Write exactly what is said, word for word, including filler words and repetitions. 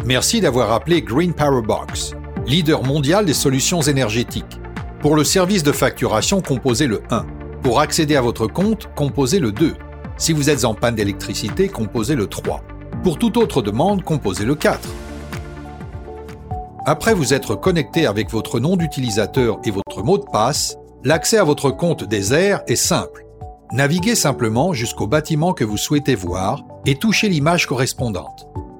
Merci d'avoir appelé Green Power Box, leader mondial des solutions énergétiques. Pour le service de facturation, composez le un. Pour accéder à votre compte, composez le deux. Si vous êtes en panne d'électricité, composez le trois. Pour toute autre demande, composez le quatre. Après vous être connecté avec votre nom d'utilisateur et votre mot de passe, l'accès à votre compte des airs est simple. Naviguez simplement jusqu'au bâtiment que vous souhaitez voir et touchez l'image correspondante.